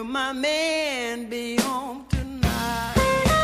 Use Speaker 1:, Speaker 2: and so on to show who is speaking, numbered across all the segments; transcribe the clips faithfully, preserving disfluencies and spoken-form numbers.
Speaker 1: will my man be home tonight?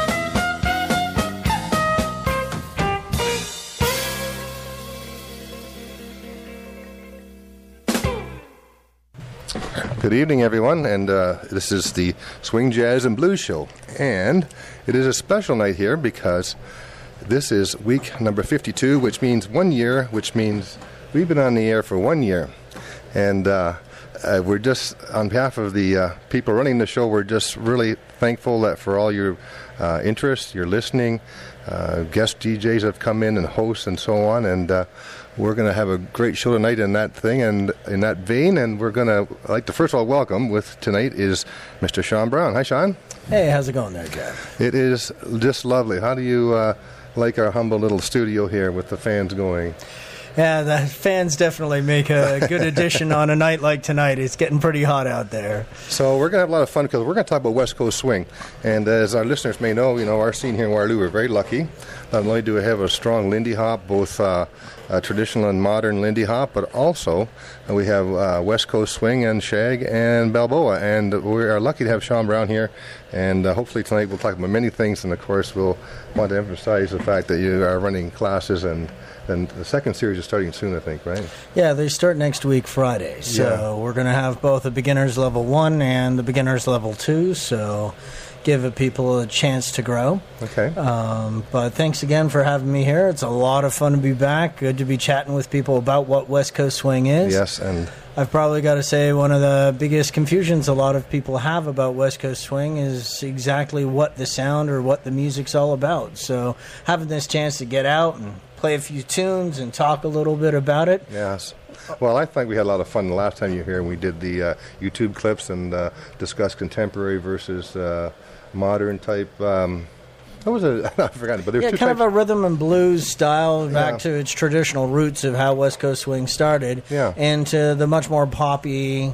Speaker 2: Good evening, everyone, and uh, this is the Swing, Jazz, and Blues Show. And it is a special night here because this is week number fifty-two, which means one year, which means we've been on the air for one year. And uh, uh, we're just, on behalf of the uh, people running the show, we're just really thankful that for all your uh, interest, your listening. Uh, guest D Js have come in and hosts and so on, and uh, we're going to have a great show tonight in that thing and in that vein. And we're going to, I'd like to first of all welcome with tonight is Mister Sean Brown. Hi, Sean.
Speaker 3: Hey, how's it going there, Jeff?
Speaker 2: It is just lovely. How do you uh, like our humble little studio here with the fans going?
Speaker 3: Yeah, the fans definitely make a good addition on a night like tonight. It's getting pretty hot out there.
Speaker 2: So we're going to have a lot of fun because we're going to talk about West Coast swing. And as our listeners may know, you know, our scene here in Waterloo, we're very lucky. Not only do we have a strong Lindy Hop, both uh, uh, traditional and modern Lindy Hop, but also uh, we have uh, West Coast swing and shag and Balboa. And we are lucky to have Sean Brown here. And uh, hopefully tonight we'll talk about many things. And, of course, we'll want to emphasize the fact that you are running classes and And the second series is starting soon, I think, right?
Speaker 3: Yeah, they start next week, Friday. So
Speaker 2: yeah.
Speaker 3: We're going to have both the beginners level one and the beginners level two. So give people a chance to grow.
Speaker 2: Okay.
Speaker 3: Um, but thanks again for having me here. It's a lot of fun to be back. Good to be chatting with people about what West Coast swing is.
Speaker 2: Yes, and
Speaker 3: I've probably got to say one of the biggest confusions a lot of people have about West Coast swing is exactly what the sound or what the music's all about. So having this chance to get out and play a few tunes and talk a little bit about it.
Speaker 2: Yes. Well, I think we had a lot of fun the last time you were here, and we did the uh, YouTube clips and uh, discussed contemporary versus uh, modern type. Um, what was it? I forgot. But there
Speaker 3: yeah,
Speaker 2: two
Speaker 3: kind
Speaker 2: types.
Speaker 3: of a rhythm and blues style back
Speaker 2: Yeah.
Speaker 3: to its traditional roots of how West Coast swing started,
Speaker 2: Yeah.
Speaker 3: and to the much more poppy,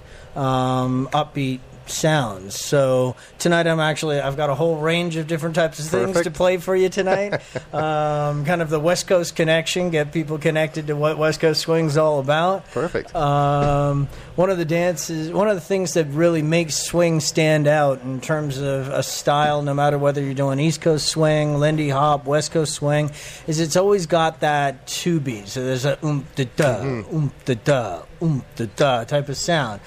Speaker 3: um, upbeat sounds. So tonight I'm actually I've got a whole range of different types of things
Speaker 2: Perfect.
Speaker 3: to play for you tonight. um, kind of the West Coast connection, get people connected to what West Coast swing's all about.
Speaker 2: Perfect.
Speaker 3: Um, one of the dances, one of the things that really makes swing stand out in terms of a style, no matter whether you're doing East Coast swing, Lindy Hop, West Coast swing, is it's always got that two beat. So there's a oom da da, oom da da, oom da da type of sound.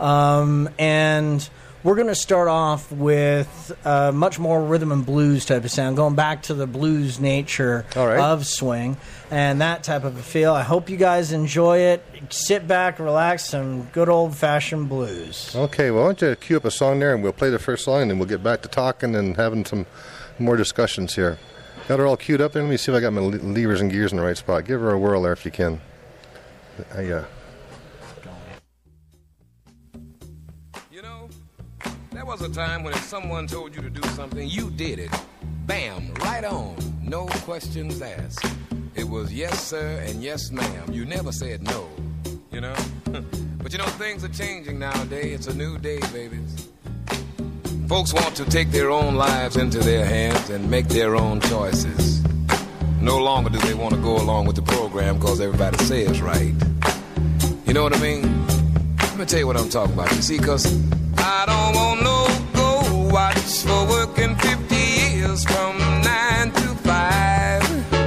Speaker 3: Um, and we're going to start off with uh, much more rhythm and blues type of sound, going back to the blues nature
Speaker 2: All right.
Speaker 3: of swing and that type of a feel. I hope you guys enjoy it. Sit back, relax, some good old-fashioned blues.
Speaker 2: Okay, well, why don't you cue up a song there, and we'll play the first song, and then we'll get back to talking and having some more discussions here. Got her all queued up there? Let me see if I got my le- levers and gears in the right spot. Give her a whirl there if you can. I, uh,
Speaker 4: There was a time when if someone told you to do something, you did it. Bam, right on. No questions asked. It was yes, sir, and yes, ma'am. You never said no, you know? But you know, things are changing nowadays. It's a new day, babies. Folks want to take their own lives into their hands and make their own choices. No longer do they want to go along with the program because everybody says right. You know what I mean? Let me tell you what I'm talking about. You see, because I don't want no go watch for working fifty years from nine to five.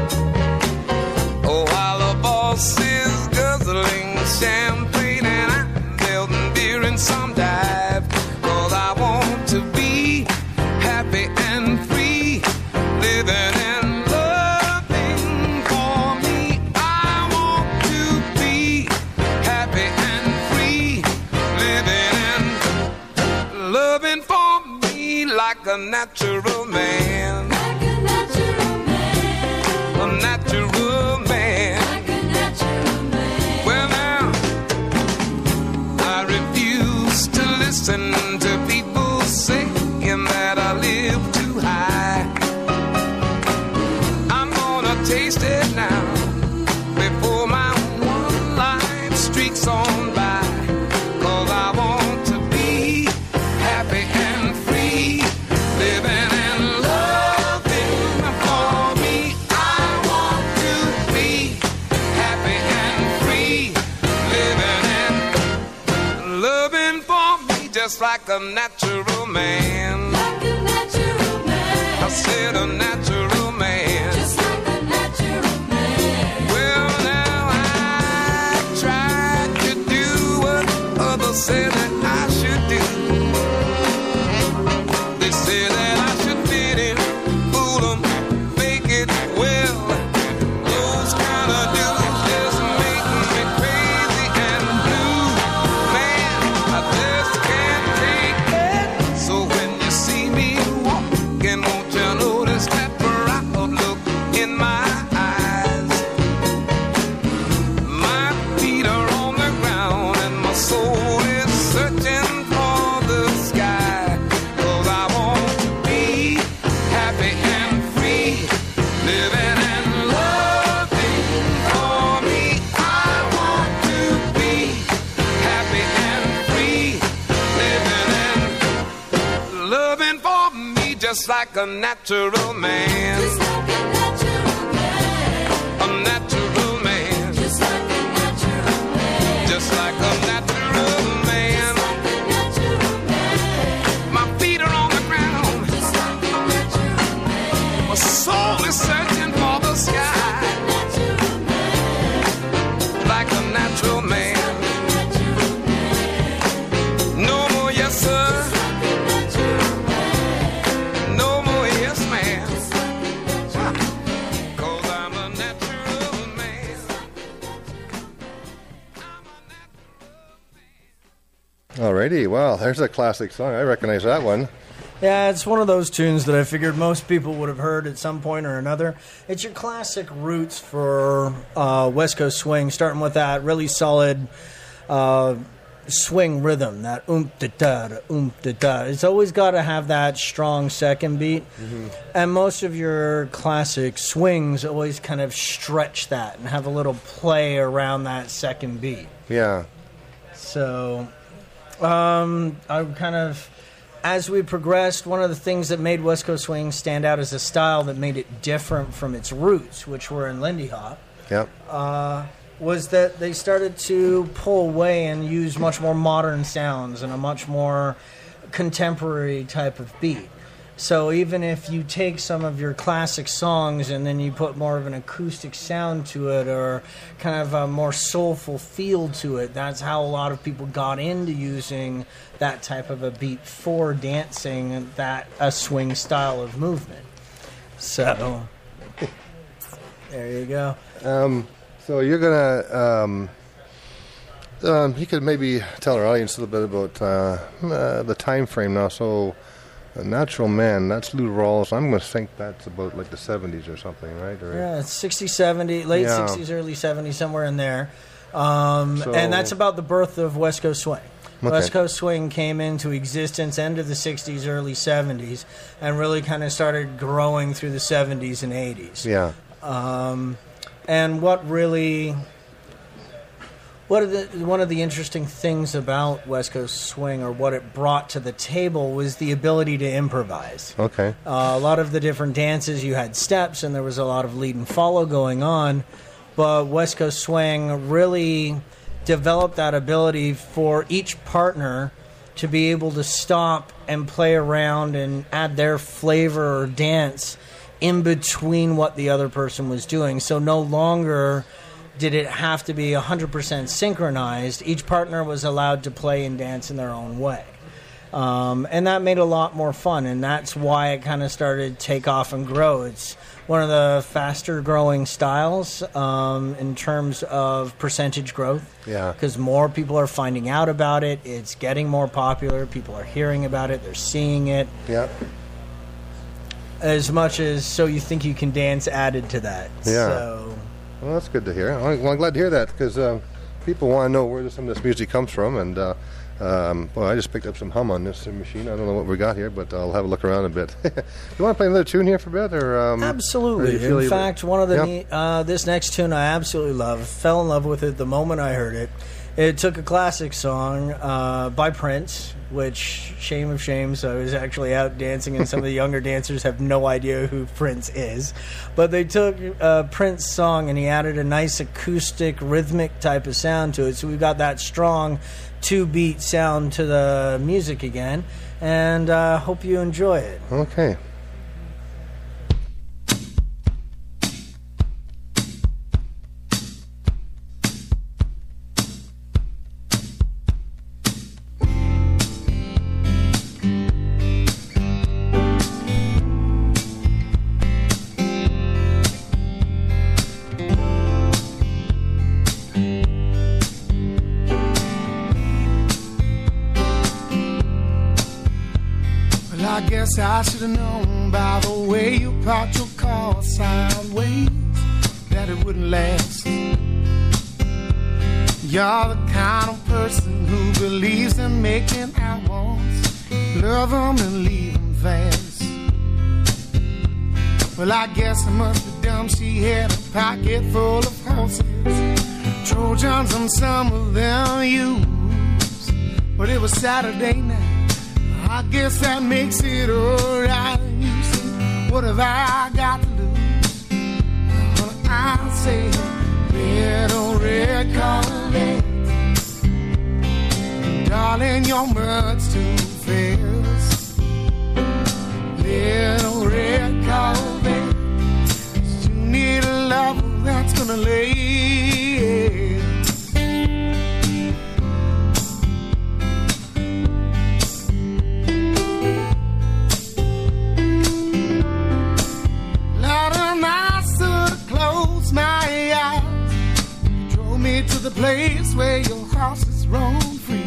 Speaker 4: Oh, while the boss is guzzling champagne and I'm building beer in some dive. Cause I want to be happy and free, living and loving for me. I want to be happy and free, living and loving for me like a natural man.
Speaker 5: Like a natural man.
Speaker 4: A natural man.
Speaker 5: Like a natural man.
Speaker 4: Well now, I refuse to listen to people saying that I live too high. I'm gonna taste it now before my one life streaks on by. Cause I want to be happy and free, living and loving. just like a natural man.
Speaker 5: Like a natural man.
Speaker 4: I said a natural man.
Speaker 5: Just like a natural man.
Speaker 4: Well, now I tried to do what others said that I should do. They say that I should fit in, fool 'em, fake it well. Those kind of dudes just make me crazy and blue. Man, I just can't take it. So when you see me walking, won't you notice that proud look in my eyes? My feet are on the ground and my soul is searching for the sky. 'Cause I want to be happy and free, living and loving for me. I want to be happy and free, living and loving for me, just like a natural man.
Speaker 5: Just like a natural man.
Speaker 4: A natural man.
Speaker 5: Just like a natural man.
Speaker 4: Just like a natural man.
Speaker 5: Like a natural man.
Speaker 4: My feet are on the ground.
Speaker 5: Just like a natural man.
Speaker 4: My soul is searching for the sky.
Speaker 5: Natural man.
Speaker 4: Like a natural man.
Speaker 5: Natural man.
Speaker 4: No more yes sir.
Speaker 5: Like a natural man.
Speaker 4: No more yes ma'am.
Speaker 5: Just like a natural man.
Speaker 4: 'Cause I'm a natural man.
Speaker 2: Alrighty, well, there's a classic song. I recognize that one.
Speaker 3: Yeah, it's one of those tunes that I figured most people would have heard at some point or another. It's your classic roots for uh, West Coast swing, starting with that really solid uh, swing rhythm, that oomp da da da oomp da da. It's always got to have that strong second beat, and most of your classic swings always kind of stretch that and have a little play around that second beat.
Speaker 2: Yeah.
Speaker 3: So, um, I kind of, as we progressed, one of the things that made West Coast swing stand out as a style that made it different from its roots, which were in Lindy Hop,
Speaker 2: Yep.
Speaker 3: was that they started to pull away and use much more modern sounds and a much more contemporary type of beat. So even if you take some of your classic songs and then you put more of an acoustic sound to it or kind of a more soulful feel to it, that's how a lot of people got into using that type of a beat for dancing that a swing style of movement. So there you go.
Speaker 2: So you're gonna, um, um, you could maybe tell our audience a little bit about uh, uh, the time frame now. So, a Natural Man, that's Lou Rawls. I'm gonna think that's about like the seventies or something, right? Or,
Speaker 3: Yeah, it's sixty, seventy, late
Speaker 2: Yeah.
Speaker 3: sixties, early seventies, somewhere in there. Um,
Speaker 2: So-
Speaker 3: and that's about the birth of West Coast swing.
Speaker 2: Okay.
Speaker 3: West Coast swing came into existence end of the sixties, early seventies, and really kind of started growing through the seventies and eighties.
Speaker 2: Yeah.
Speaker 3: Um, and what really, what are the, one of the interesting things about West Coast swing, or what it brought to the table, was the ability to improvise.
Speaker 2: Okay.
Speaker 3: Uh, a lot of the different dances, you had steps, and there was a lot of lead and follow going on. But West Coast swing really developed that ability for each partner to be able to stop and play around and add their flavor or dance in between what the other person was doing. So no longer did it have to be one hundred percent synchronized. Each partner was allowed to play and dance in their own way. Um, and that made it a lot more fun, and that's why it kind of started to take off and grow. It's one of the faster growing styles um, in terms of percentage growth.
Speaker 2: Yeah.
Speaker 3: Because more people are finding out about it. It's getting more popular. People are hearing about it. They're seeing it.
Speaker 2: Yeah.
Speaker 3: As much as So You Think You Can Dance added to that.
Speaker 2: Yeah.
Speaker 3: So,
Speaker 2: Well, that's good to hear. Well, I'm glad to hear that because uh, people want to know where some of this music comes from. And uh, um, well, I just picked up some hum on this machine. I don't know what we got here, but I'll have a look around a bit. You want to play another tune here for a bit, or um, or
Speaker 3: absolutely.
Speaker 2: you feel
Speaker 3: In
Speaker 2: you-
Speaker 3: fact, one of the
Speaker 2: Yep.
Speaker 3: neat, uh, this next tune I absolutely love. Fell in love with it the moment I heard it. It took a classic song uh, by Prince, which, shame of shames, I was actually out dancing, and some of the younger dancers have no idea who Prince is. But they took a Prince song, and he added a nice acoustic, rhythmic type of sound to it. So we've got that strong two-beat sound to the music again, and I uh, hope you enjoy it.
Speaker 2: Okay.
Speaker 1: I guess I should have known by the way you parked your car sideways that it wouldn't last. You're the kind of person who believes in making albums, love them and leave them fast. Well, I guess I must be dumb. She had a pocket full of horses, Trojans and some of them used. But it was Saturday night, I guess that makes it alright. You say, what have I got to lose? Well, I say, little red Corvette, darling, you're much too fast. Little red Corvette, you need a lover that's gonna lay. To the place where your horses roam free,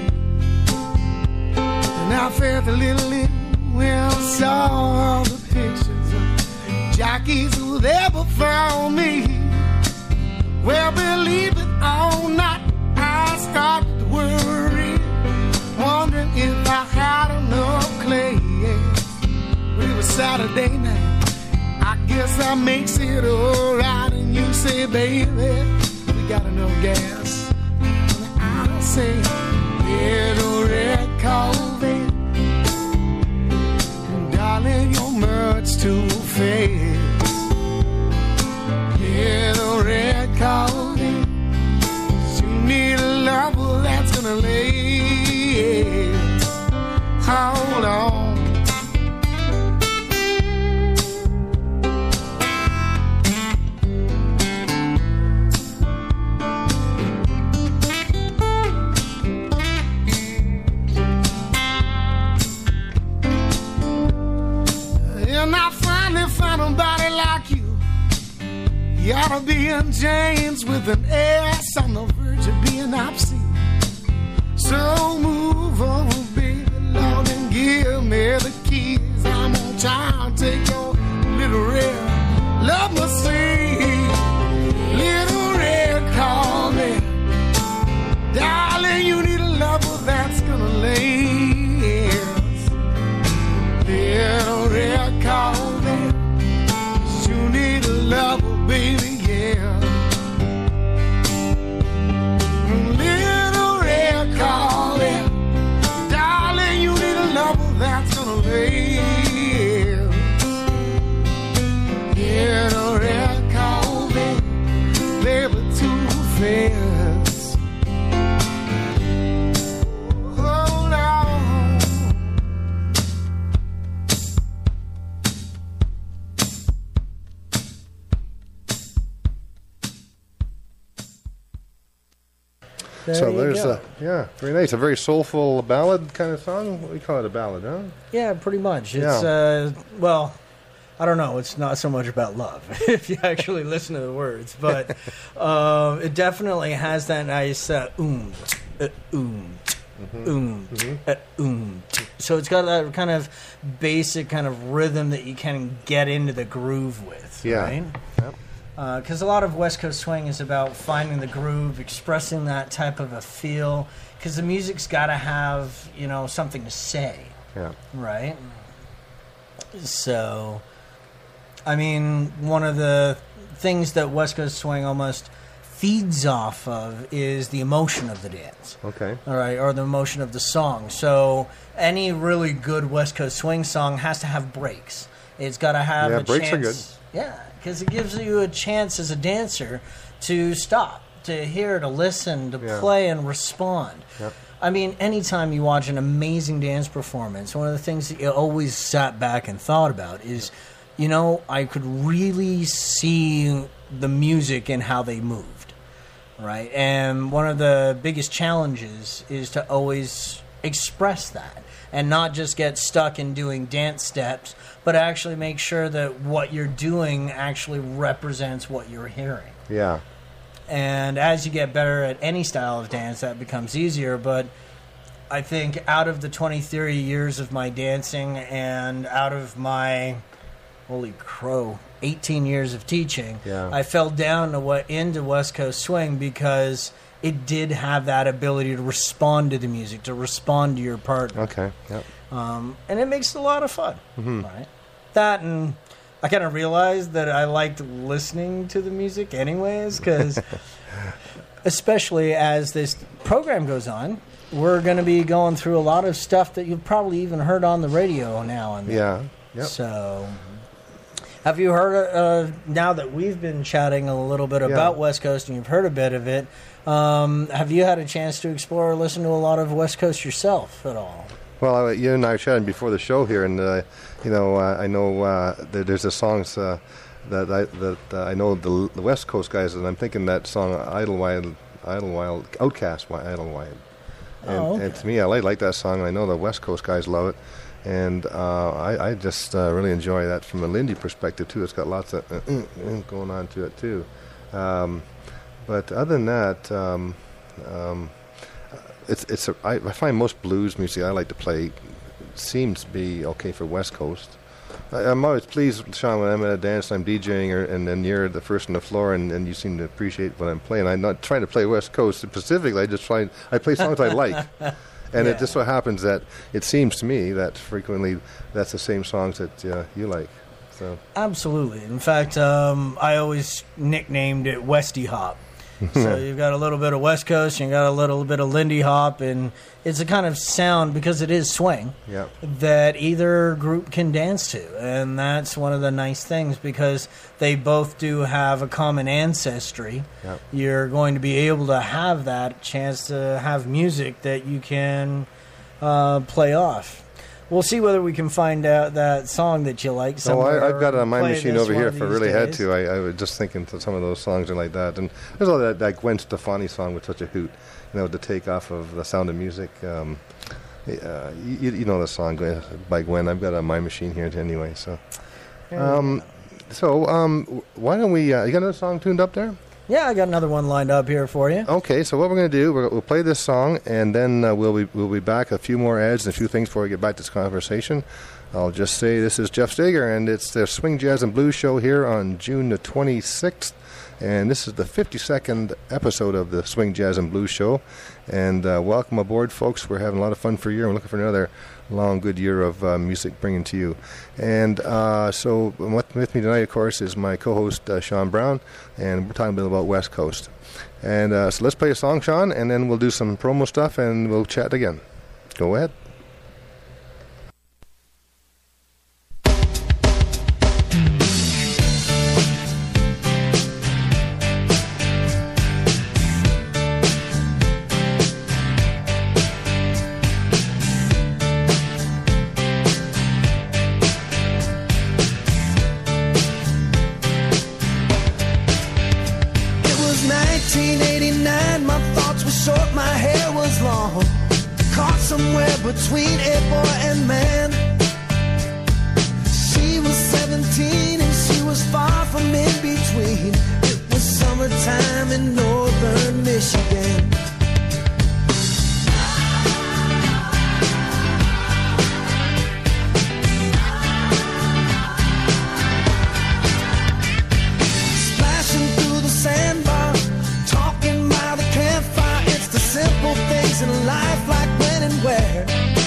Speaker 1: and I felt a little ill when I saw all the pictures of jockeys who there before me. Well, believe it or not, I started to worry, wondering if I had enough clay. But it was Saturday night, I guess that makes it alright. And you say, baby, got enough gas. And I say, little red Corvette, darling, you're much too fast. Little red Corvette, you need a lover that's gonna lay. Hold on. Somebody like you, you ought to be in James with an ass on the verge of being obscene. So move on, baby, Lord, and give me the keys. I'm gonna try and take your little red love machine. Little red Corvette, darling, you need a lover that's gonna last. Little red Corvette, need a lover, baby, yeah. Little red Corvette, darling, you need a lover that's gonna live. Little red Corvette, baby, too fast. Hold on.
Speaker 3: There
Speaker 2: So
Speaker 3: you
Speaker 2: there's
Speaker 3: go.
Speaker 2: a, yeah, very nice. A very soulful ballad kind of song. What do you call it, a ballad, huh?
Speaker 3: Yeah, pretty much. It's,
Speaker 2: Yeah.
Speaker 3: uh, well, I don't know. It's not so much about love, if you actually listen to the words. But uh, it definitely has that nice uh, oom, uh, oom,
Speaker 2: Mm-hmm.
Speaker 3: oom, uh, oom. So it's got that kind of basic kind of rhythm that you can get into the groove with,
Speaker 2: Yeah.
Speaker 3: right?
Speaker 2: Yep.
Speaker 3: Because uh, a lot of West Coast swing is about finding the groove, expressing that type of a feel. Because the music's got to have, you know, something to say,
Speaker 2: Yeah.
Speaker 3: right? So, I mean, one of the things that West Coast swing almost feeds off of is the emotion of the dance.
Speaker 2: Okay.
Speaker 3: All right, or the emotion of the song. So any really good West Coast swing song has to have breaks. It's got to have
Speaker 2: Yeah,
Speaker 3: a
Speaker 2: breaks are
Speaker 3: chance. Yeah, because it gives you a chance as a dancer to stop, to hear, to listen, to
Speaker 2: Yeah.
Speaker 3: play and respond.
Speaker 2: Yep.
Speaker 3: I mean, anytime you watch an amazing dance performance, one of the things that you always sat back and thought about is, you know, I could really see the music and how they moved, right? And one of the biggest challenges is to always express that and not just get stuck in doing dance steps, but actually make sure that what you're doing actually represents what you're hearing.
Speaker 2: Yeah.
Speaker 3: And as you get better at any style of dance, that becomes easier. But I think out of the twenty, thirty years of my dancing and out of my, holy crow, eighteen years of teaching,
Speaker 2: Yeah.
Speaker 3: I fell down to what into West Coast swing because it did have that ability to respond to the music, to respond to your partner.
Speaker 2: Okay. Yep.
Speaker 3: Um, and it makes it a lot of fun.
Speaker 2: Mm-hmm.
Speaker 3: Right? That, and I kind of realized that I liked listening to the music anyways, because especially as this program goes on, we're going to be going through a lot of stuff that you've probably even heard on the radio now and then.
Speaker 2: Yeah. Yep.
Speaker 3: So, have you heard, uh, now that we've been chatting a little bit about
Speaker 2: Yeah.
Speaker 3: West Coast and you've heard a bit of it, um, have you had a chance to explore or listen to a lot of West Coast yourself at all?
Speaker 2: Well, I, you and I were chatting before the show here, and uh, you know, uh, I know uh, that there's a songs uh, that I that uh, I know the, the West Coast guys, and I'm thinking that song Idlewild, Idlewild, Outcast, Idlewild, and,
Speaker 3: Oh, okay.
Speaker 2: and to me, I like, like that song. I know the West Coast guys love it, and uh, I, I just uh, really enjoy that from a Lindy perspective too. It's got lots of uh, uh, uh, going on to it too, um, but other than that. Um, um, It's it's a, I, I find most blues music I like to play seems to be okay for West Coast. I, I'm always pleased, Sean, when I'm at a dance and I'm DJing, or, and then you're the first on the floor, and, and you seem to appreciate what I'm playing. I'm not trying to play West Coast specifically. I just try I play songs I like, and
Speaker 3: Yeah.
Speaker 2: it just so happens that it seems to me that frequently that's the same songs that uh, you like. So
Speaker 3: Absolutely. In fact, um, I always nicknamed it Westy Hop. So you've got a little bit of West Coast, and you got a little bit of Lindy Hop, and it's a kind of sound, because it is swing,
Speaker 2: yeah,
Speaker 3: that either group can dance to. And that's one of the nice things, because they both do have a common ancestry.
Speaker 2: Yep.
Speaker 3: You're going to be able to have that chance to have music that you can uh, play off. We'll see whether we can find out that song that you like.
Speaker 2: So I, I've got it on my
Speaker 3: play
Speaker 2: machine
Speaker 3: this
Speaker 2: over
Speaker 3: one
Speaker 2: here
Speaker 3: of
Speaker 2: if I
Speaker 3: these
Speaker 2: really had
Speaker 3: days.
Speaker 2: to. I, I was just thinking to some of those songs are like that. And there's all that, that Gwen Stefani song with such a hoot, you know, the take off of The Sound of Music. Um, uh, you, you know the song Gwen, by Gwen. I've got it on my machine here anyway. So, um, so um, why don't we? Uh, you got another song tuned up there?
Speaker 3: Yeah, I got another one lined up here for you.
Speaker 2: Okay, so what we're going to do, we're, we'll play this song, and then uh, we'll be we'll be back. A few more ads and a few things before we get back to this conversation. I'll just say this is Jeff Steger, and it's the Swing Jazz and Blues Show here on June the twenty-sixth, and this is the fifty-second episode of the Swing Jazz and Blues Show. And uh, welcome aboard, folks. We're having a lot of fun for a year. We're looking for another long, good year of uh, music bringing to you. And uh, so with, with me tonight, of course, is my co-host, uh, Sean Brown, and we're talking a bit about West Coast. And uh, so let's play a song, Sean, and then we'll do some promo stuff, and we'll chat again. Go ahead.
Speaker 1: It was nineteen eighty-nine, my thoughts were short, my hair was long. Caught somewhere between a boy and man. She was seventeen and she was far from in between. It was summertime in northern Michigan. Splashing through the sandbar, talking by the campfire. It's the simple things in life, like when and where.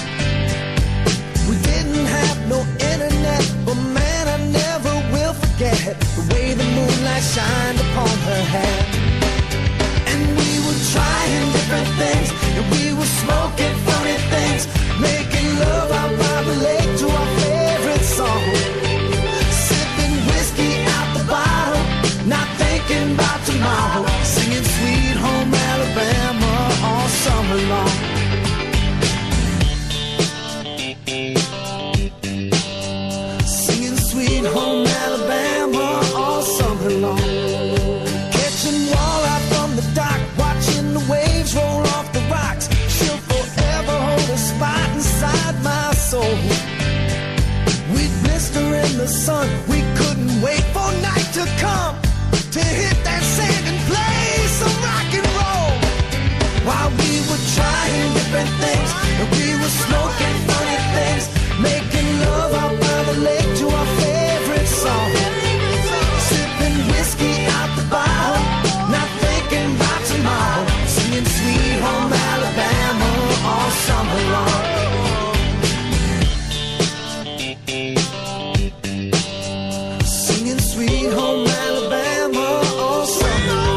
Speaker 1: We didn't have no internet, but man, I never will forget the way the moonlight shined upon her hair. the sun. We couldn't wait for night to come to hit that sand and play some rock and roll. While we were trying different things, and we were smoking funny things, making love out by the lake to our favorite song. Sipping whiskey out the bottle, not thinking about tomorrow. Singing Sweet Home Alabama all summer long. Singing Sweet Home Alabama all summer long.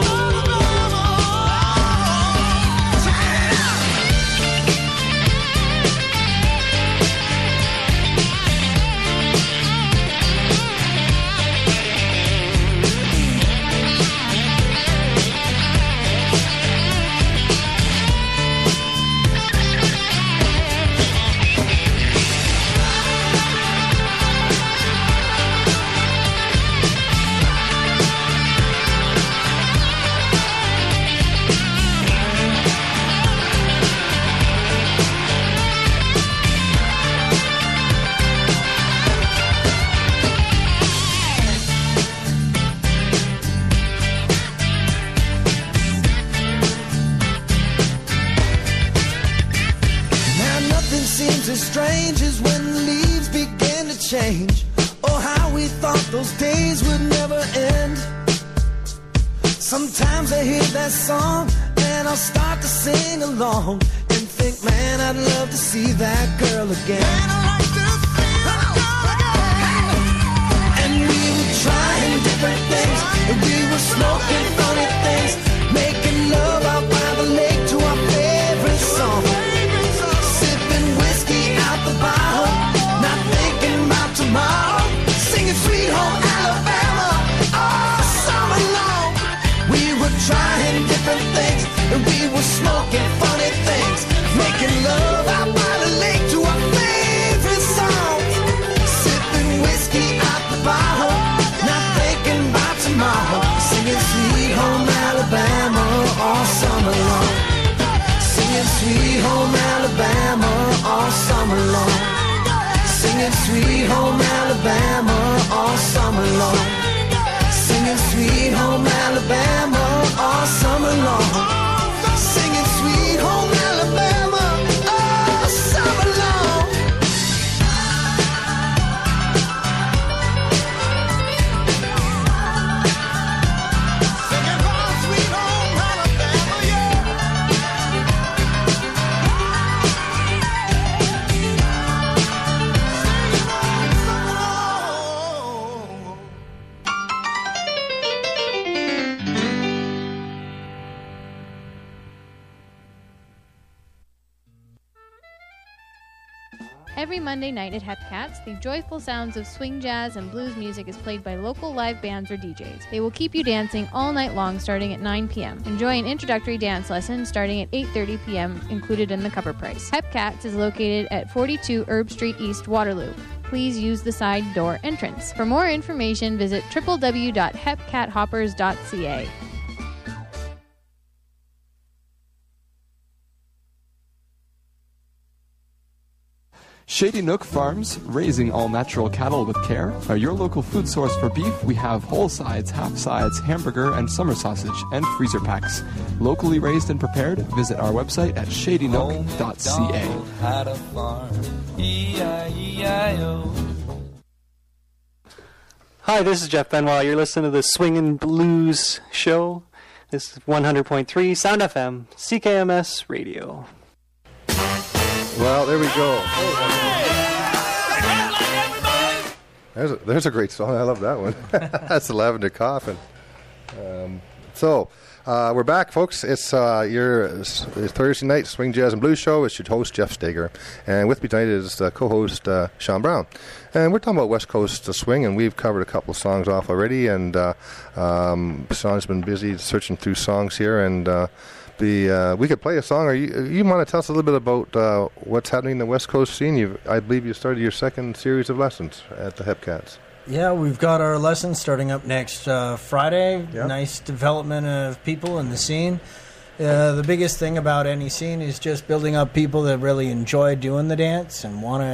Speaker 1: As strange as when the leaves began to change. Oh, how we thought those days would never end. Sometimes I hear that song and I'll start to sing along and think, man, I'd love to see that girl again. Man, I'd like to see that girl again. And we were trying different things, and we were smoking funny things, making love out by the lake to our favorite song. Not thinking about tomorrow, singing Sweet Home Alabama all summer long. We were trying different things, and we were smoking funny things, making love out by the lake to our favorite song. Sipping whiskey out the bottle, not thinking about tomorrow, singing Sweet Home Alabama all summer long. Singing Sweet Home Alabama all summer long. Singing Sweet Home Alabama all summer long. Singing Sweet Home Alabama all summer long. Singing Sweet Home Alabama all summer long. Singing home, Sweet Home Alabama, yeah.
Speaker 6: Every Monday night at Hepcats, the joyful sounds of swing jazz and blues music is played by local live bands or D Js. They will keep you dancing all night long starting at nine p.m. Enjoy an introductory dance lesson starting at eight thirty p.m. included in the cover price. Hepcats is located at forty-two Herb Street East, Waterloo. Please use the side door entrance. For more information, visit w w w dot hepcat hoppers dot c a.
Speaker 7: Shady Nook Farms, raising all natural cattle with care, are your local food source for beef. We have whole sides, half sides, hamburger, and summer sausage, and freezer packs. Locally raised and prepared, visit our website at shady nook dot c a.
Speaker 8: Had a farm, E I E I O.
Speaker 9: Hi, this is Jeff Benoit. You're listening to the Swingin' Blues Show. This is one hundred point three Sound F M, C K M S Radio.
Speaker 2: Well, there we go. There's a, there's a great song. I love that one. That's the Lavender Coffin. Um, so, uh, we're back, folks. It's uh, your it's Thursday night Swing Jazz and Blues Show. It's your host, Jeff Steger. And with me tonight is uh, co-host uh, Sean Brown. And we're talking about West Coast swing, and we've covered a couple of songs off already. And uh, um, Sean's been busy searching through songs here, and uh, The uh, we could play a song. Or you, you want to tell us a little bit about uh, what's happening in the West Coast scene? You've, I believe you started your second series of lessons at the Hepcats.
Speaker 3: Yeah, we've got our lessons starting up next uh, Friday.
Speaker 2: Yep.
Speaker 3: Nice development of people in the scene. Uh, the biggest thing about any scene is just building up people that really enjoy doing the dance and want to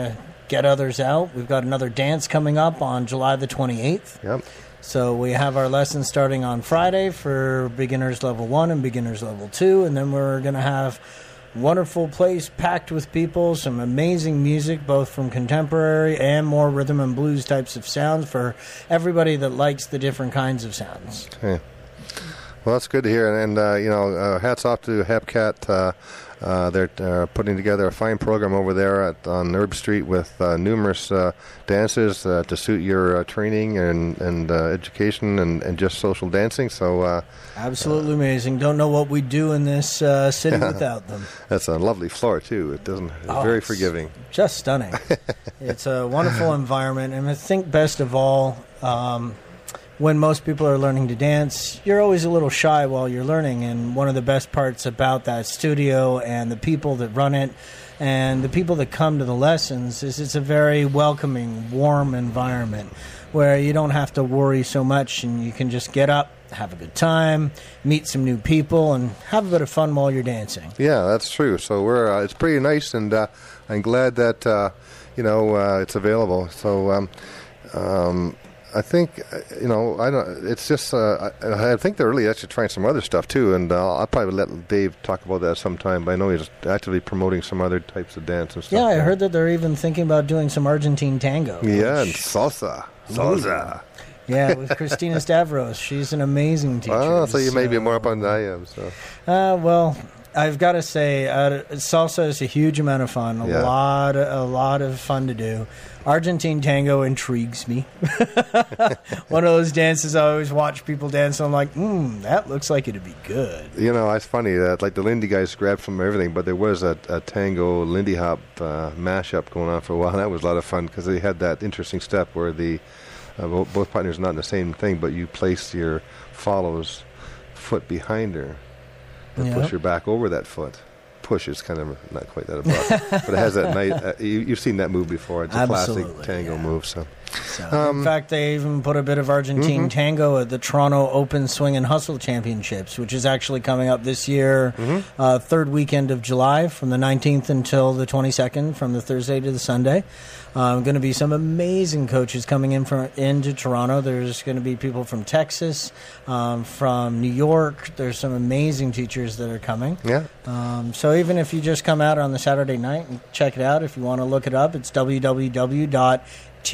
Speaker 3: get others out. We've got another dance coming up on July the twenty-eighth.
Speaker 2: Yep.
Speaker 3: So we have our lessons starting on Friday for beginners level one and beginners level two, and then we're going to have wonderful place packed with people, some amazing music, both from contemporary and more rhythm and blues types of sounds for everybody that likes the different kinds of sounds.
Speaker 2: Okay. Well, that's good to hear, and uh, you know, uh, hats off to Hepcat. Uh, uh, they're uh, putting together a fine program over there at, on Herb Street with uh, numerous uh, dances uh, to suit your uh, training and and uh, education and, and just social dancing. So uh,
Speaker 3: absolutely uh, amazing. Don't know what we'd do in this uh, city without them.
Speaker 2: That's a lovely floor too. It doesn't. It's
Speaker 3: oh,
Speaker 2: very
Speaker 3: it's
Speaker 2: forgiving.
Speaker 3: Just stunning. It's a wonderful environment, and I think best of all. Um, When most people are learning to dance, you're always a little shy while you're learning, and one of the best parts about that studio and the people that run it and the people that come to the lessons is it's a very welcoming, warm environment where you don't have to worry so much and you can just get up, have a good time, meet some new people, and have a bit of fun while you're dancing.
Speaker 2: Yeah, that's true. So we're uh, it's pretty nice, and uh, I'm glad that uh, you know uh, it's available. So. Um, um, I think, you know, I don't. It's just, uh, I, I think they're really actually trying some other stuff too, and uh, I'll probably let Dave talk about that sometime. But I know he's actively promoting some other types of dance and stuff.
Speaker 3: Yeah, I heard that they're even thinking about doing some Argentine tango.
Speaker 2: Yeah, and salsa, salsa.
Speaker 3: Yeah, with Christina Stavros. She's an amazing teacher.
Speaker 2: Oh, so you
Speaker 3: so.
Speaker 2: may be more up on than I am. So.
Speaker 3: Uh, well. I've got to say, uh, salsa is a huge amount of fun. A
Speaker 2: yeah.
Speaker 3: lot, a lot of fun to do. Argentine tango intrigues me. One of those dances I always watch people dance. And I'm like, hmm, that looks like it'd be good.
Speaker 2: You know, it's funny that like the Lindy guys grabbed from everything, but there was a, a tango Lindy Hop uh, mashup going on for a while. And that was a lot of fun because they had that interesting step where the uh, both partners are not in the same thing, but you place your follow's foot behind her. And
Speaker 3: yep.
Speaker 2: push your back over that foot. Push is kind of not quite that abrupt, but it has that nice. Uh, you, you've seen that move before. It's a
Speaker 3: Absolutely,
Speaker 2: classic tango
Speaker 3: yeah.
Speaker 2: move. So,
Speaker 3: so
Speaker 2: um,
Speaker 3: in fact, they even put a bit of Argentine
Speaker 2: mm-hmm.
Speaker 3: tango at the Toronto Open Swing and Hustle Championships, which is actually coming up this year,
Speaker 2: mm-hmm.
Speaker 3: uh, third weekend of July, from the nineteenth until the twenty-second, from the Thursday to the Sunday. Um, going to be some amazing coaches coming in from into Toronto. There's going to be people from Texas, um, from New York. There's some amazing teachers that are coming.
Speaker 2: Yeah.
Speaker 3: Um, so even if you just come out on the Saturday night and check it out, if you want to look it up, it's w w w dot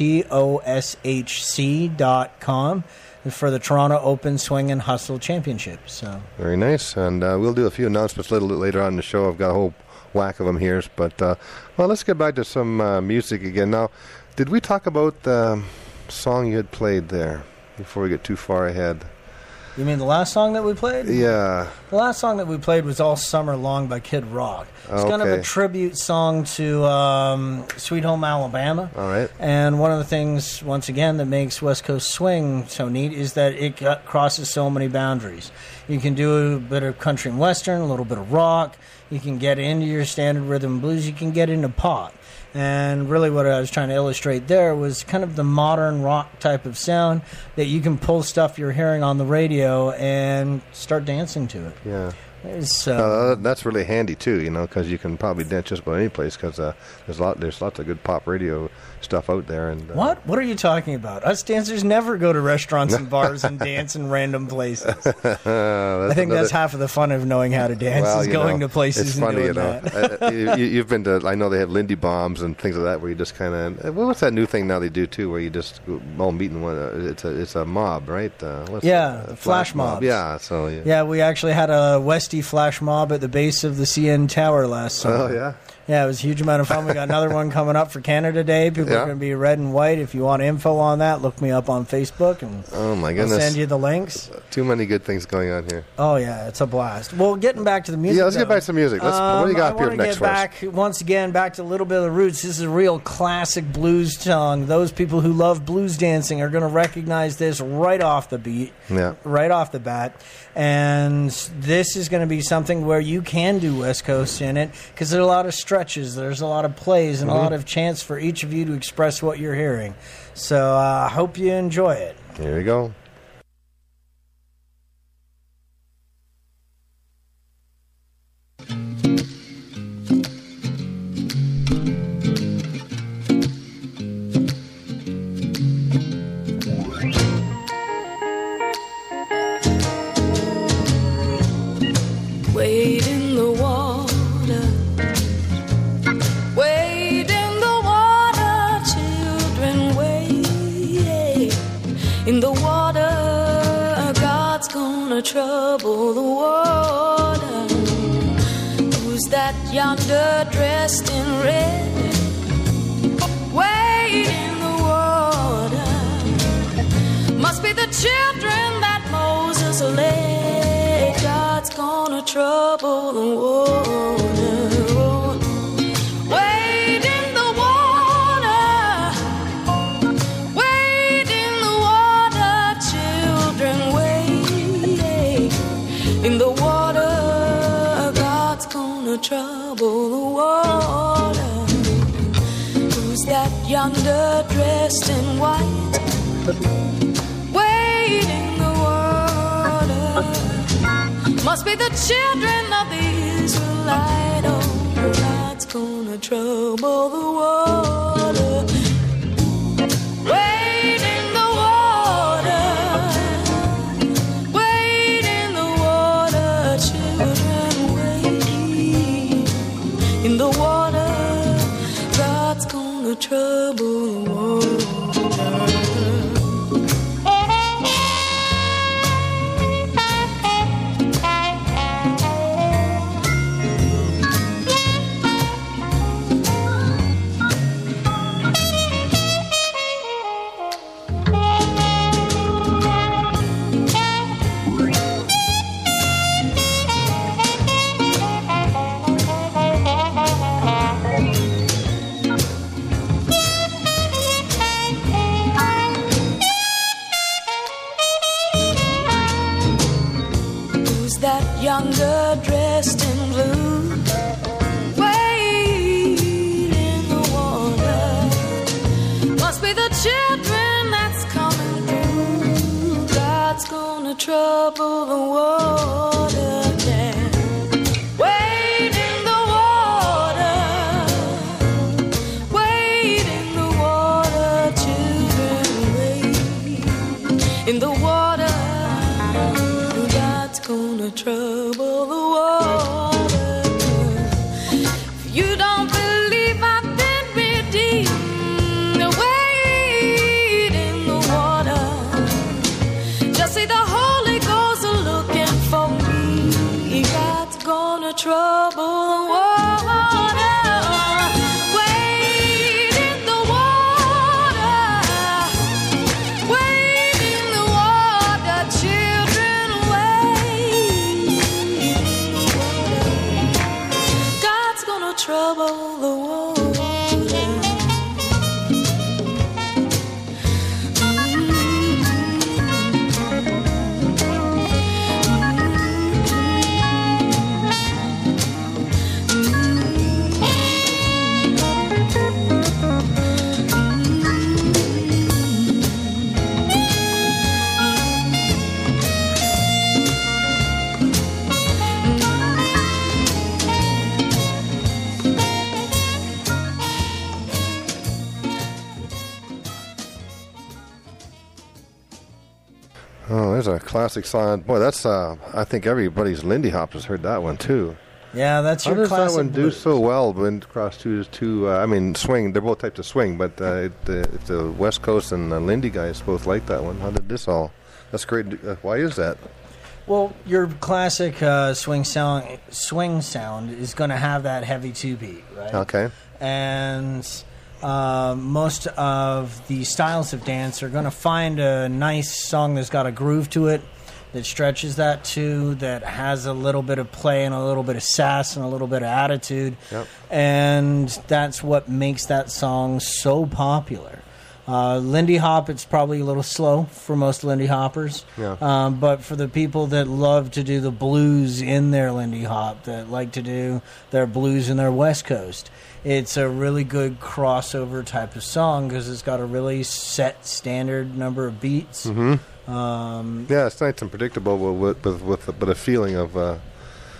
Speaker 3: toshc dot com for the Toronto Open Swing and Hustle Championship. So
Speaker 2: very nice, and uh, we'll do a few announcements a little bit later on in the show. I've got a whole whack of them here, but uh, well, let's get back to some uh, music again. Now, did we talk about the song you had played there before we get too far ahead?
Speaker 3: You mean the last song that we played?
Speaker 2: Yeah.
Speaker 3: The last song that we played was All Summer Long by Kid Rock. It's
Speaker 2: okay.
Speaker 3: kind of a tribute song to um, Sweet Home Alabama.
Speaker 2: All right.
Speaker 3: And one of the things, once again, that makes West Coast Swing so neat is that it got, crosses so many boundaries. You can do a bit of country and western, a little bit of rock. You can get into your standard rhythm and blues. You can get into pop. And really what I was trying to illustrate there was kind of the modern rock type of sound that you can pull stuff you're hearing on the radio and start dancing to it.
Speaker 2: Yeah.
Speaker 3: So
Speaker 2: uh, that's really handy too, you know, because you can probably dance just about any place because uh, there's a lot, there's lots of good pop radio stuff out there. And uh,
Speaker 3: what? What are you talking about? Us dancers never go to restaurants and bars and dance in random places. I think
Speaker 2: another,
Speaker 3: that's half of the fun of knowing how to dance
Speaker 2: well,
Speaker 3: is going
Speaker 2: know,
Speaker 3: to places
Speaker 2: it's
Speaker 3: and
Speaker 2: funny,
Speaker 3: doing
Speaker 2: you know.
Speaker 3: that.
Speaker 2: uh, you, you've been to, I know they have Lindy Bombs and things like that where you just kind of, well, what's that new thing now they do too where you just all meet in one, uh, it's a it's a mob, right? Uh, what's
Speaker 3: yeah,
Speaker 2: that? Uh,
Speaker 3: flash,
Speaker 2: flash
Speaker 3: mobs.
Speaker 2: mob. Yeah, so yeah.
Speaker 3: Yeah, we actually had a Westie flash mob at the base of the C N Tower last summer.
Speaker 2: Oh, yeah?
Speaker 3: Yeah, it was a huge amount of fun. We got another one coming up for Canada Day. People
Speaker 2: yeah.
Speaker 3: are going to be red and white. If you want info on that, look me up on Facebook, and
Speaker 2: oh my goodness,
Speaker 3: I'll send you the links.
Speaker 2: Too many good things going on here.
Speaker 3: Oh yeah, it's a blast. Well, getting back to the music.
Speaker 2: Yeah, let's
Speaker 3: though,
Speaker 2: get back to the music. Let's,
Speaker 3: um,
Speaker 2: what do you got
Speaker 3: I
Speaker 2: up here
Speaker 3: want to
Speaker 2: next
Speaker 3: get
Speaker 2: for us?
Speaker 3: back once again back to a little bit of the roots. This is a real classic blues song. Those people who love blues dancing are going to recognize this right off the beat,
Speaker 2: yeah,
Speaker 3: right off the bat. And this is going to be something where you can do West Coast in it because there are a lot of stretches, there's a lot of plays, and
Speaker 2: mm-hmm.
Speaker 3: a lot of chance for each of you to express what you're hearing. So I uh, hope you enjoy it.
Speaker 2: Here we go.
Speaker 5: trouble the water? Who's that yonder dressed in red? Wade in the water. Must be the children that Moses led. God's gonna trouble the water. Wade in the water. Wade in the water, children, wade in the water. God's gonna trouble the water. Who's that yonder dressed in white? Wade in the water. Must be the children of the Israelite. Oh, God's gonna trouble the water. Wade in the water. Wade in the water, children, wade in the water. God's gonna trouble the water. Yonder dressed in blue, wade in the water. Must be the children that's coming through. God's gonna trouble the water, yeah. Wade in the water. Wade in the water, children, wade in the water. God's gonna trouble the water. If you don't believe I've been redeemed, wade in the water. Just see the Holy Ghost looking for me. God's gonna trouble the water. Wade in the water. Wade in the water, children, wade in the water. God's gonna trouble the water.
Speaker 2: Oh, there's a classic song. Boy, that's, uh, I think everybody's Lindy Hop has heard that one, too.
Speaker 3: Yeah, that's
Speaker 2: How
Speaker 3: your
Speaker 2: does that
Speaker 3: classic
Speaker 2: one do
Speaker 3: blues.
Speaker 2: so well when across two, two uh, I mean, swing, they're both types of swing, but uh, it, the, if the West Coast and the Lindy guys both like that one, how did this all? That's great. Uh, why is that?
Speaker 3: Well, your classic uh, swing sound, swing sound is going to have that heavy two beat, right?
Speaker 2: Okay.
Speaker 3: And uh, most of the styles of dance are going to find a nice song that's got a groove to it, that stretches that too, that has a little bit of play and a little bit of sass and a little bit of attitude.
Speaker 2: Yep.
Speaker 3: And that's what makes that song so popular. Uh, Lindy Hop, it's probably a little slow for most Lindy Hoppers.
Speaker 2: Yeah.
Speaker 3: Um, but for the people that love to do the blues in their Lindy Hop, that like to do their blues in their West Coast, it's a really good crossover type of song because it's got a really set standard number of beats.
Speaker 2: Mm-hmm.
Speaker 3: Um,
Speaker 2: Yeah, it's nice and predictable, with, with, with, with but a feeling of uh, uh,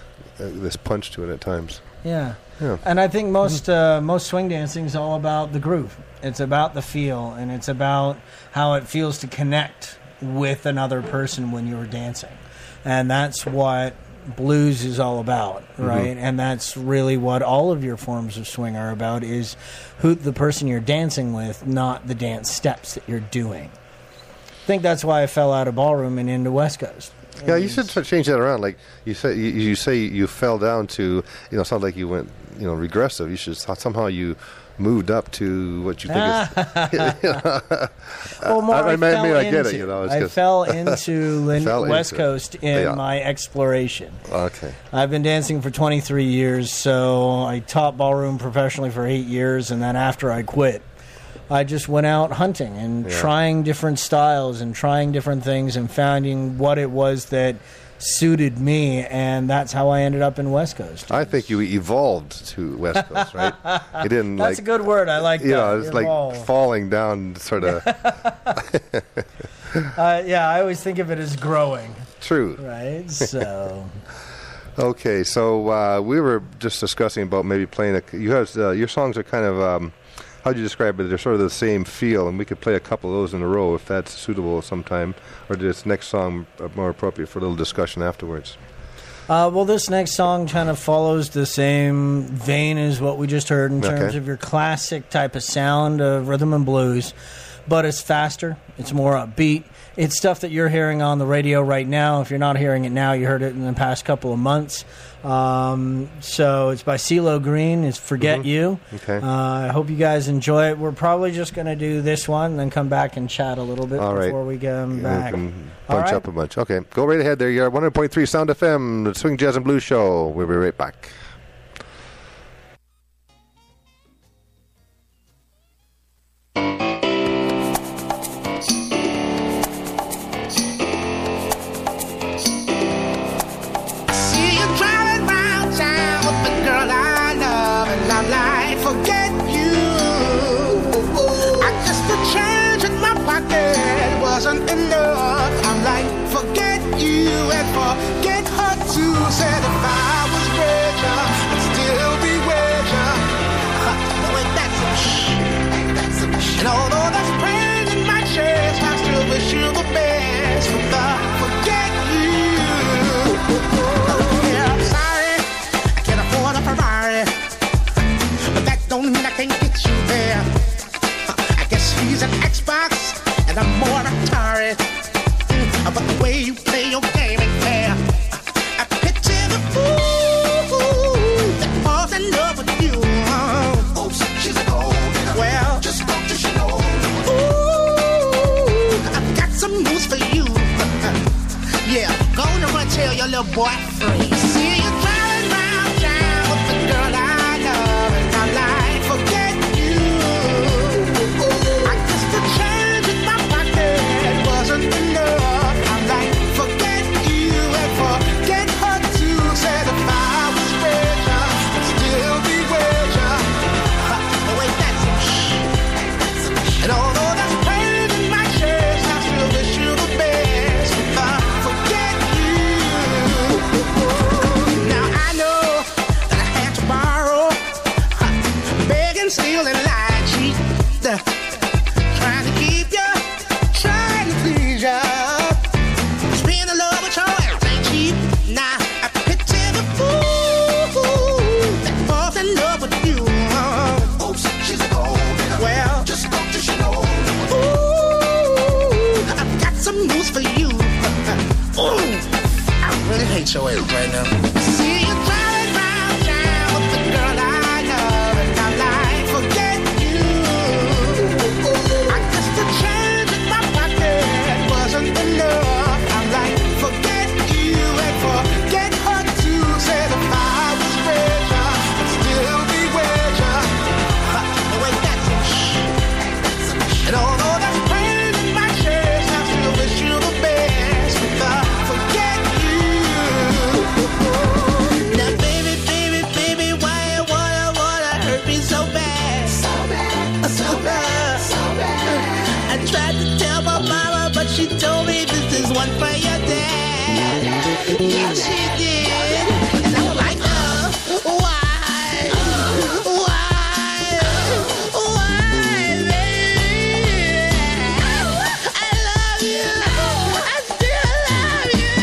Speaker 2: this punch to it at times.
Speaker 3: yeah.
Speaker 2: Yeah.
Speaker 3: And I think most uh, most swing dancing is all about the groove. It's about the feel, and it's about how it feels to connect with another person when you're dancing. And that's what blues is all about, right? Mm-hmm. And that's really what all of your forms of swing are about, is who the person you're dancing with, not the dance steps that you're doing. I think that's why I fell out of ballroom and into West Coast.
Speaker 2: Yeah, you should try to change that around. Like you say, you, you say you fell down to, you know, sounds like you went, you know, regressive. You should somehow you moved up to what you think is. You know,
Speaker 3: well, more
Speaker 2: I, I,
Speaker 3: I,
Speaker 2: I mean, I
Speaker 3: into,
Speaker 2: get it. You know, it's
Speaker 3: I
Speaker 2: just
Speaker 3: fell into Lin-
Speaker 2: fell
Speaker 3: West
Speaker 2: into
Speaker 3: Coast in
Speaker 2: yeah.
Speaker 3: my exploration.
Speaker 2: Okay.
Speaker 3: I've been dancing for twenty-three years, so I taught ballroom professionally for eight years, and then after I quit, I just went out hunting and
Speaker 2: Yeah.
Speaker 3: trying different styles and trying different things and finding what it was that suited me, and that's how I ended up in West Coast.
Speaker 2: I think you evolved to West Coast, right? You didn't
Speaker 3: That's
Speaker 2: like.
Speaker 3: a good word. I like
Speaker 2: You
Speaker 3: that.
Speaker 2: know, it's
Speaker 3: Evolve.
Speaker 2: like falling down, sort of.
Speaker 3: Uh, yeah, I always think of it as growing,
Speaker 2: True.
Speaker 3: right? So,
Speaker 2: Okay, so uh, we were just discussing about maybe playing a. You have uh, your songs are kind of. Um, how do you describe it? They're sort of the same feel, and we could play a couple of those in a row if that's suitable sometime, or this next song more appropriate for a little discussion afterwards.
Speaker 3: uh, well, this next song kind of follows the same vein as what we just heard in terms
Speaker 2: Okay.
Speaker 3: of your classic type of sound of rhythm and blues, but it's faster, it's more upbeat. It's stuff that you're hearing on the radio right now. If you're not hearing it now, you heard it in the past couple of months. Um, so it's by CeeLo Green. It's Forget
Speaker 2: Mm-hmm.
Speaker 3: You.
Speaker 2: Okay.
Speaker 3: Uh, I hope you guys enjoy it. We're probably just going to do this one and then come back and chat a little bit
Speaker 2: All right.
Speaker 3: before we come
Speaker 2: Yeah,
Speaker 3: back.
Speaker 2: we can
Speaker 3: All
Speaker 2: punch
Speaker 3: right.
Speaker 2: up a bunch. Okay, go right ahead there. You're one hundred point three Sound F M, the Swing Jazz and Blues Show. We'll be right back.
Speaker 1: See you driving round town with the girl I love, and I'm like, forget you. I guess the change in my pocket wasn't enough. I'm like, forget you and forget her too. Said if I was richer, I'd still be richer. No, ain't that some shit? Ain't that some shit? And although there's pain in my chest, I still wish you the best. From the forget you. Yeah, I'm sorry, I can't afford a Ferrari, but that don't mean I can't get you there. I guess he's an Xbox and I'm more Atari, but the way you play your game ain't fair. I picture the fool that falls in love with you. Oops, she's a gold digger. Well, just spoke to she know. Ooh, I've got some news for you. Yeah, go on and run tell your little boy free. See you driving round town with the girl I love, and I'm like, forget you. I guess the change in my pocket wasn't enough. I'm like, forget you and forget her too. Said if I was richer, I'd still be richer. Oh, ain't that some shit? And although there's pain in my chest, I still wish you the best. If I forget you. Now I know that I had to borrow, beg and steal and lie and cheat, trying to keep you, trying to please you. Spend a love with your ass ain't cheap. Now I picture the fool that falls in love with you. Oops, she's a gold digger. Well, just spoke to she know. Ooh, I've got some news for you. Ooh, I really hate your ass right now. See you driving round town with the girl I love, and I'm like, forget you. I guess the change in my pocket wasn't enough. I'm like, forget you and forget her too. Said if I was richer, I'd still be richer. No, ain't that some shit? And although there's pain in my chest, I still wish you the best. If I forget you. Now, baby, baby, baby, why you wanna, wanna hurt me so bad? So bad, so bad, so bad. I tried to tell my mama, but she told me this is one for your dad. Yeah, she did. And I'm like, uh, why? Why? Why, baby? I love you. I still love you.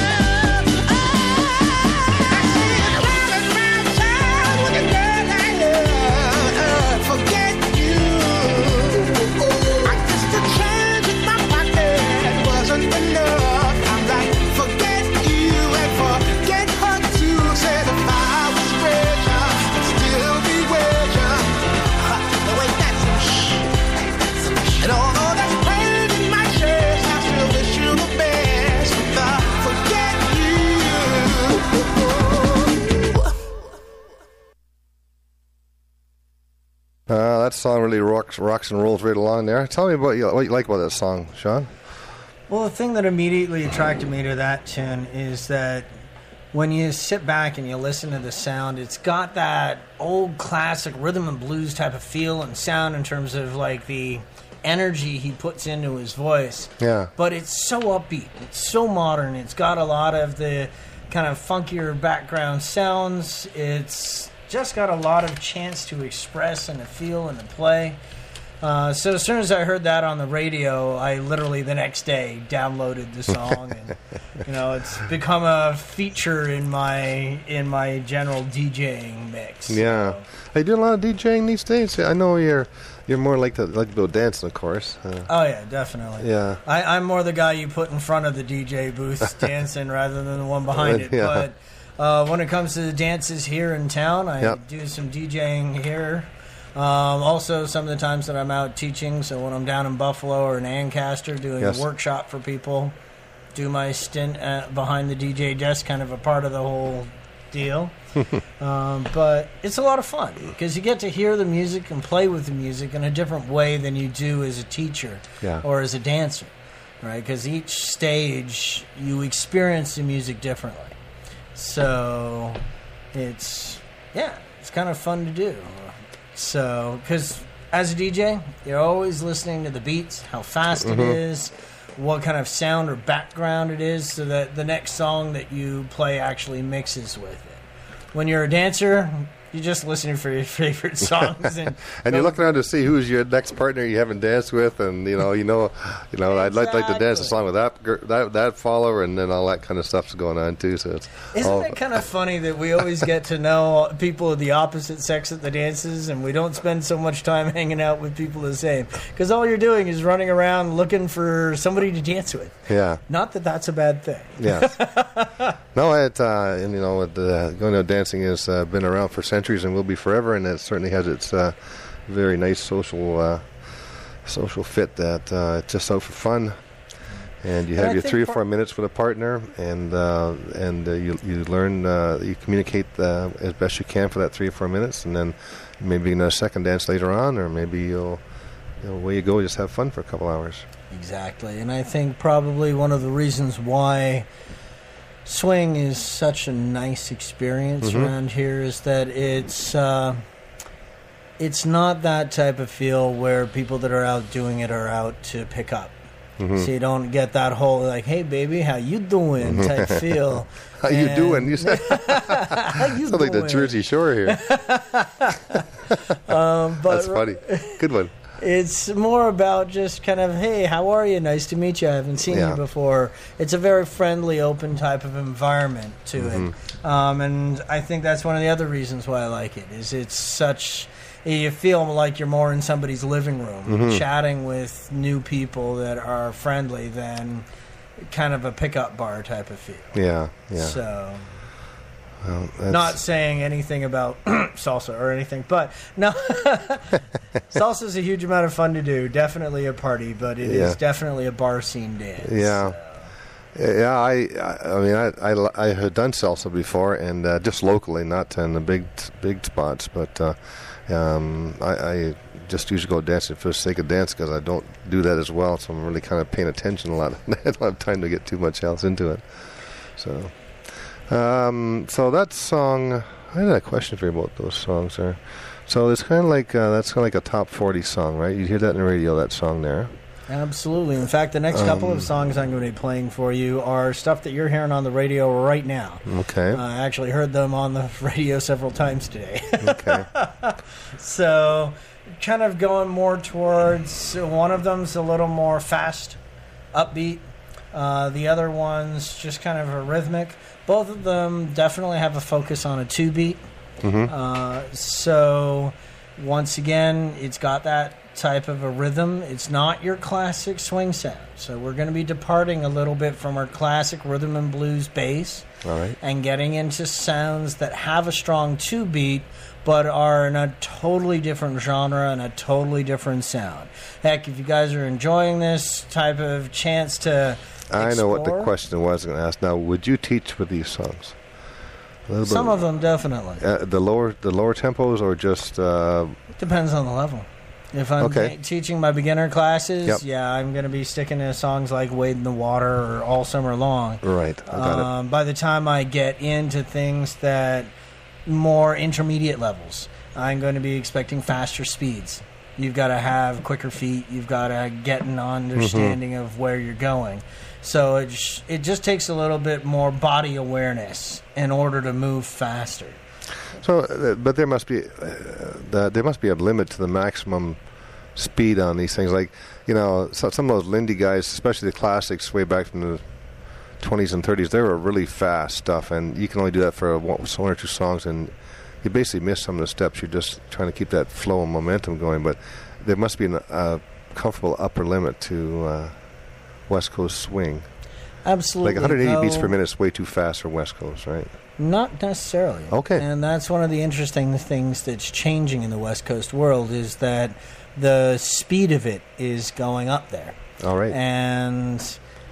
Speaker 1: I see you driving round town with a girl I love. Forget you. I guess the change in my pocket wasn't enough. I'm like, forget
Speaker 2: song really rocks, rocks and rolls right along there. Tell me about you, what you like about that song, Sean.
Speaker 3: Well, the thing that immediately attracted me to that tune is that when you sit back and you listen to the sound, it's got that old classic rhythm and blues type of feel and sound in terms of like the energy he puts into his voice.
Speaker 2: Yeah.
Speaker 3: But it's so upbeat. It's so modern. It's got a lot of the kind of funkier background sounds. It's just got a lot of chance to express and to feel and to play. Uh, so as soon as I heard that on the radio, I literally the next day downloaded the song, and you know it's become a feature in my in my general DJing mix.
Speaker 2: Yeah,
Speaker 3: so.
Speaker 2: Are you doing a lot of DJing these days? I know you're you're more like the like to go dancing, of course. Uh,
Speaker 3: oh yeah, definitely.
Speaker 2: Yeah,
Speaker 3: I, I'm more the guy you put in front of the D J booth dancing rather than the one behind it.
Speaker 2: Yeah.
Speaker 3: But uh, when it comes to the dances here in town, I
Speaker 2: yep.
Speaker 3: do some DJing here. Um, also, some of the times that I'm out teaching, so when I'm down in Buffalo or in Ancaster doing
Speaker 2: yes.
Speaker 3: a workshop for people, do my stint at, behind the D J desk, kind of a part of the whole deal. um, but it's a lot of fun because you get to hear the music and play with the music in a different way than you do as a teacher
Speaker 2: yeah.
Speaker 3: or as a dancer, right? Because each stage you experience the music differently. So it's, yeah, it's kind of fun to do. So, because as a D J, you're always listening to the beats, how fast mm-hmm. it is, what kind of sound or background it is, so that the next song that you play actually mixes with it. When you're a dancer, you're just listening for your favorite songs, and,
Speaker 2: and you're looking around to see who's your next partner you haven't danced with, and you know, you know, you know, exactly. I'd like, like to dance a song with that that that follower, and then all that kind of stuff's going on too. So it's
Speaker 3: isn't
Speaker 2: all,
Speaker 3: it kind of funny that we always get to know people of the opposite sex at the dances, and we don't spend so much time hanging out with people the same, because all you're doing is running around looking for somebody to dance with.
Speaker 2: Yeah.
Speaker 3: Not that that's a bad thing.
Speaker 2: Yes. No, it uh, and you know, the, going to dancing has uh, been around for centuries and will be forever, and it certainly has its uh, very nice social uh, social fit that uh, it's just out for fun, and you have your three or four minutes with a partner, and uh, and uh, you you learn uh, you communicate uh, as best you can for that three or four minutes, and then maybe in a second dance later on, or maybe you'll you know, away you go, just have fun for a couple hours.
Speaker 3: Exactly, and I think probably one of the reasons why swing is such a nice experience mm-hmm. around here is that it's uh, it's not that type of feel where people that are out doing it are out to pick up. Mm-hmm. So you don't get that whole like, "Hey baby, how you doing?" type feel.
Speaker 2: How and you doing? You said
Speaker 3: how you
Speaker 2: sounds like the Jersey Shore here.
Speaker 3: um, but
Speaker 2: That's funny. Good one.
Speaker 3: It's more about just kind of, hey, how are you? Nice to meet you. I haven't seen
Speaker 2: yeah.
Speaker 3: you before. It's a very friendly, open type of environment to
Speaker 2: mm-hmm.
Speaker 3: it. Um, and I think that's one of the other reasons why I like it, is it's such, you feel like you're more in somebody's living room,
Speaker 2: mm-hmm.
Speaker 3: chatting with new people that are friendly than kind of a pickup bar type of feel.
Speaker 2: Yeah, yeah.
Speaker 3: So...
Speaker 2: Well,
Speaker 3: not saying anything about salsa or anything, but no, salsa is a huge amount of fun to do. Definitely a party, but it yeah. is definitely a bar scene dance.
Speaker 2: Yeah, so. yeah. I, I mean, I, I, I had done salsa before, and uh, just locally, not in the big, big spots. But uh, um, I, I just usually go dancing for the sake of dance because I don't do that as well. So I'm really kind of paying attention a lot. I don't have time to get too much else into it. So. Um, so that song, I had a question for you about those songs there. So it's kind of like, uh, that's kind of like a top forty song, right? You hear that in the radio, that song there.
Speaker 3: Absolutely. In fact, the next um, couple of songs I'm going to be playing for you are stuff that you're hearing on the radio right now.
Speaker 2: Okay.
Speaker 3: Uh, I actually heard them on the radio several times today.
Speaker 2: Okay.
Speaker 3: So kind of going more towards, one of them's a little more fast, upbeat. Uh, the other one's just kind of a rhythmic. Both of them definitely have a focus on a two beat.
Speaker 2: Mm-hmm.
Speaker 3: Uh, so once again, it's got that type of a rhythm. It's not your classic swing sound. So we're going to be departing a little bit from our classic rhythm and blues bass.
Speaker 2: All right.
Speaker 3: And getting into sounds that have a strong two beat but are in a totally different genre and a totally different sound. Heck, if you guys are enjoying this type of chance to
Speaker 2: I
Speaker 3: explore,
Speaker 2: know what the question was going to ask. Now, would you teach with these songs?
Speaker 3: Some of them, definitely.
Speaker 2: Uh, the lower the lower tempos, or just... Uh,
Speaker 3: Depends on the level. If I'm
Speaker 2: Okay.
Speaker 3: te- teaching my beginner classes,
Speaker 2: Yep.
Speaker 3: yeah, I'm going to be sticking to songs like Wade in the Water or All Summer Long.
Speaker 2: Right, I got
Speaker 3: um, By the time I get into things that more intermediate levels, I'm going to be expecting faster speeds. You've got to have quicker feet. You've got to get an understanding
Speaker 2: Mm-hmm.
Speaker 3: of where you're going. So it, sh- it just takes a little bit more body awareness in order to move faster.
Speaker 2: it. So, uh, but there must be uh, the, there must be a limit to the maximum speed on these things. Like, you know, so, some of those Lindy guys, especially the classics way back from the twenties and thirties, they were really fast stuff, and you can only do that for one, one or two songs, and you basically miss some of the steps. You're just trying to keep that flow and momentum going, but there must be a uh, comfortable upper limit to uh, West Coast swing.
Speaker 3: Absolutely.
Speaker 2: Like one hundred eighty beats
Speaker 3: though-
Speaker 2: per minute is way too fast for West Coast, right?
Speaker 3: Not necessarily.
Speaker 2: Okay.
Speaker 3: And that's one of the interesting things that's changing in the West Coast world is that the speed of it is going up there.
Speaker 2: All right.
Speaker 3: And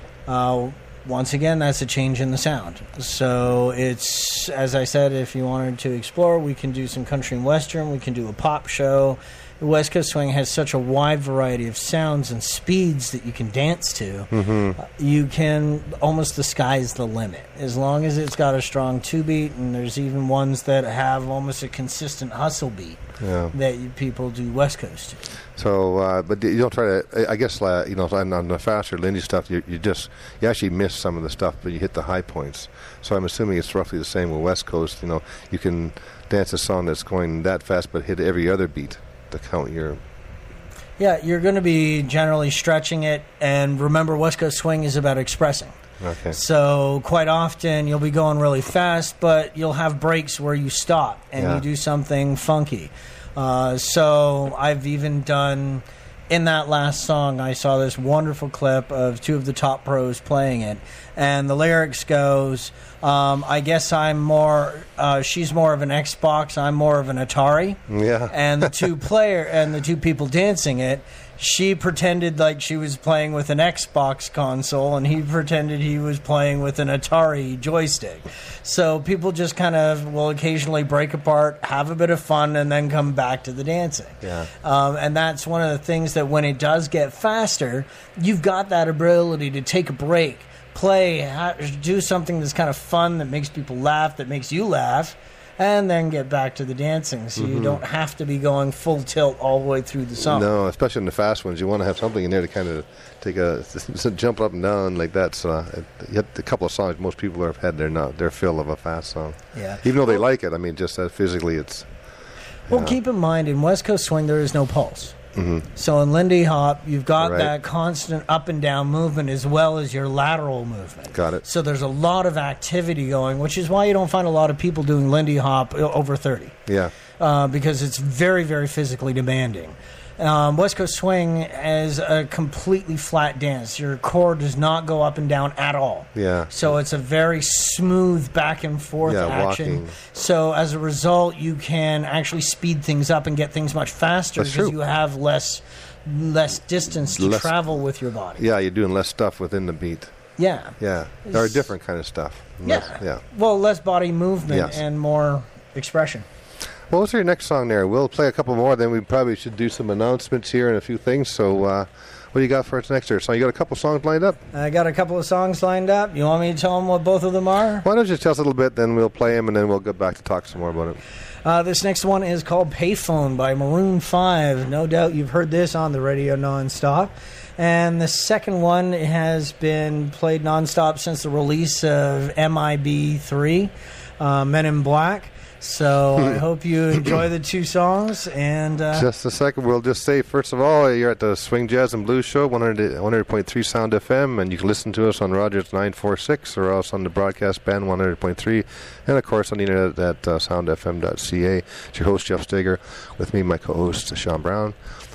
Speaker 3: uh, once again, that's a change in the sound. So it's, as I said, if you wanted to explore, we can do some country and western. We can do a pop show. The West Coast swing has such a wide variety of sounds and speeds that you can dance to.
Speaker 2: Mm-hmm.
Speaker 3: Uh, you can, almost the sky's the limit. As long as it's got a strong two-beat, and there's even ones that have almost a consistent hustle beat
Speaker 2: Yeah.
Speaker 3: that you, people do West Coast to.
Speaker 2: So, uh, but you don't try to. I guess uh, you know, on, on the faster Lindy stuff, you, you just you actually miss some of the stuff, but you hit the high points. So I'm assuming it's roughly the same with West Coast. You know, you can dance a song that's going that fast, but hit every other beat to count your.
Speaker 3: Yeah, you're going to be generally stretching it, and remember, West Coast swing is about expressing.
Speaker 2: Okay.
Speaker 3: So quite often you'll be going really fast, but you'll have breaks where you stop and
Speaker 2: Yeah.
Speaker 3: you do something funky. Uh, so I've even done, in that last song, I saw this wonderful clip of two of the top pros playing it, and the lyrics goes, um, I guess I'm more, uh, she's more of an Xbox, I'm more of an Atari.
Speaker 2: Yeah.
Speaker 3: And the two player and the two people dancing it, she pretended like she was playing with an Xbox console, and he pretended he was playing with an Atari joystick. So people just kind of will occasionally break apart, have a bit of fun, and then come back to the dancing.
Speaker 2: Yeah.
Speaker 3: Um, and that's one of the things that when it does get faster, you've got that ability to take a break, play, ha- do something that's kind of fun, that makes people laugh, that makes you laugh, and then get back to the dancing. So you don't have to be going full tilt all the way through the song.
Speaker 2: No, especially in the fast ones, you want to have something in there to kind of take a jump up and down like that. So uh, you have a couple of songs most people have had their not their fill of a fast song.
Speaker 3: Yeah.
Speaker 2: Even though they like it, I mean, just uh, physically, it's.
Speaker 3: Well,
Speaker 2: Yeah.
Speaker 3: keep in mind, in West Coast swing, there is no pulse.
Speaker 2: Mm-hmm.
Speaker 3: So in Lindy Hop, you've got
Speaker 2: Right.
Speaker 3: that constant up and down movement as well as your lateral movement.
Speaker 2: Got it.
Speaker 3: So there's a lot of activity going, which is why you don't find a lot of people doing Lindy Hop o- over thirty,
Speaker 2: Yeah.
Speaker 3: uh, because it's very, very physically demanding. Um, West Coast swing is a completely flat dance. Your core does not go up and down at all.
Speaker 2: Yeah.
Speaker 3: So it's a very smooth back and forth
Speaker 2: Yeah,
Speaker 3: action.
Speaker 2: walking.
Speaker 3: So as a result, you can actually speed things up and get things much faster
Speaker 2: That's
Speaker 3: because
Speaker 2: true.
Speaker 3: you have less less distance to
Speaker 2: Less-
Speaker 3: travel with your body.
Speaker 2: Yeah, you're doing less stuff within the beat.
Speaker 3: Yeah.
Speaker 2: Yeah. Or a different kind of stuff.
Speaker 3: Yeah.
Speaker 2: Less- yeah.
Speaker 3: Well, less body movement
Speaker 2: Yes.
Speaker 3: and more expression.
Speaker 2: Well, what's your next song there? We'll play a couple more, then we probably should do some announcements here and a few things. So, uh, what do you got for us next there? So, you got a couple songs lined up?
Speaker 3: I got a couple of songs lined up. You want me to tell them what both of them are?
Speaker 2: Why don't you tell us a little bit, then we'll play them, and then we'll get back to talk some more about it.
Speaker 3: Uh, this next one is called Payphone by Maroon five. No doubt you've heard this on the radio nonstop. And the second one has been played nonstop since the release of M I B three, uh, Men in Black. So I hope you enjoy the two songs. And uh,
Speaker 2: Just a second. We'll just say, first of all, you're at the Swing Jazz and Blues Show, one hundred point three Sound F M, and you can listen to us on Rogers nine forty-six or else on the broadcast band one hundred point three, and, of course, on the internet at uh, sound f m dot c a. It's your host, Jeff Steger, with me, my co-host, Sean Brown.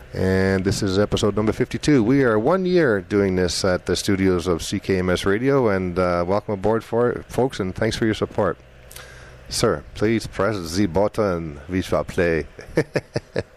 Speaker 2: And this is episode number fifty-two. We are one year doing this at the studios of C K M S Radio, and uh, welcome aboard, for folks, and thanks for your support. Sir, please press the button. We shall play.